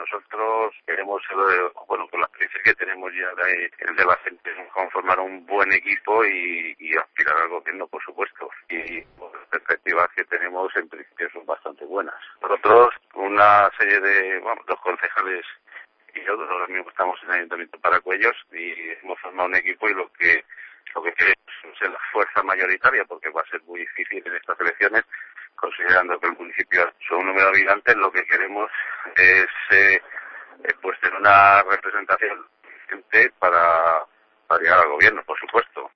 nosotros queremos, con la experiencia que tenemos ya de la gente, conformar un buen equipo y aspirar al gobierno, por supuesto. Y las perspectivas que tenemos en principio son bastante buenas. Nosotros, una serie de, dos concejales y yo, ahora mismo estamos en el Ayuntamiento de Paracuellos y hemos formado un equipo y lo que queremos es ser la fuerza mayoritaria, porque va a ser muy difícil en estas elecciones, considerando que el municipio son un número de habitantes. Lo que queremos es tener una representación suficiente para llegar al gobierno, por supuesto.